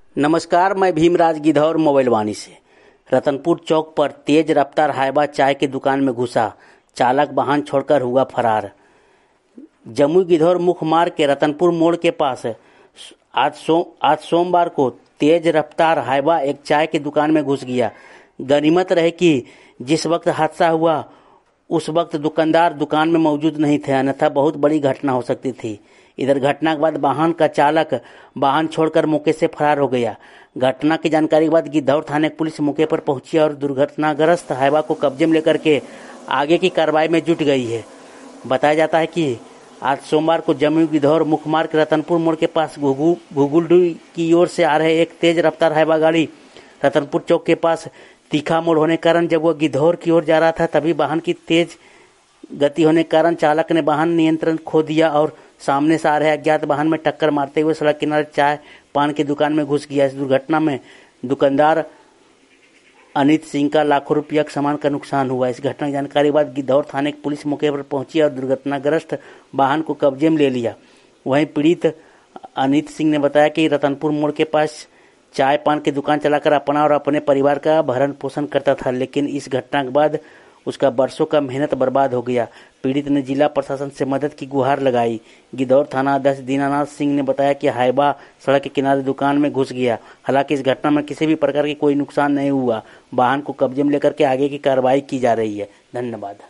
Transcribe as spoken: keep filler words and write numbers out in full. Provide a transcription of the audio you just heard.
नमस्कार, मैं भीमराज गिधौर मोबाइल वाणी से। रतनपुर चौक पर तेज रफ्तार हाइबा चाय की दुकान में घुसा, चालक वाहन छोड़कर हुआ फरार। जमुई गिधौर मुख्य मार्ग के रतनपुर मोड़ के पास आज सो आज सोमवार को तेज रफ्तार हाइबा एक चाय की दुकान में घुस गया। गनीमत रहे कि जिस वक्त हादसा हुआ उस वक्त दुकानदार दुकान में मौजूद नहीं थे, अन्यथा बहुत बड़ी घटना हो सकती थी। इधर घटना के बाद वाहन का चालक वाहन छोड़कर मौके से फरार हो गया। घटना की जानकारी के बाद गिद्धौर थाने की पुलिस मौके पर पहुंची और दुर्घटनाग्रस्त हाइबा को कब्जे में लेकर के आगे की कार्रवाई में जुट गई है। बताया जाता है कि आज सोमवार को जमुई गिद्धौर मुख्य मार्ग रतनपुर मोड़ के पास घुगुलडी की ओर से आ रहे एक तेज रफ्तार हाइबा गाड़ी रतनपुर चौक के पास तीखा मोड़ होने के कारण जब वह गिद्धौर की ओर जा रहा था, तभी वाहन की तेज गति होने के कारण चालक ने वाहन नियंत्रण खो दिया और सामने से आ रहे अज्ञात वाहन में टक्कर मारते हुए सड़क किनारे चाय पान की दुकान में घुस गया। इस दुर्घटना में दुकानदार अनित सिंह का लाखों रुपया का सामान का नुकसान हुआ। इस घटना की जानकारी के बाद गिद्धौर थाने की पुलिस मौके पर पहुंची और दुर्घटनाग्रस्त वाहन को कब्जे में ले लिया। वहीं पीड़ित अनित सिंह ने बताया कि रतनपुर मोड़ के पास चाय पान की दुकान चलाकर अपना और अपने परिवार का भरण पोषण करता था, लेकिन इस घटना के बाद उसका बरसों का मेहनत बर्बाद हो गया। पीड़ित ने जिला प्रशासन से मदद की गुहार लगाई। गिद्धौर थाना अध्यक्ष दीनानाथ सिंह ने बताया कि हाइबा सड़क के किनारे दुकान में घुस गया। हालांकि इस घटना में किसी भी प्रकार की कोई नुकसान नहीं हुआ। वाहन को कब्जे में लेकर के आगे की कार्रवाई की जा रही है। धन्यवाद।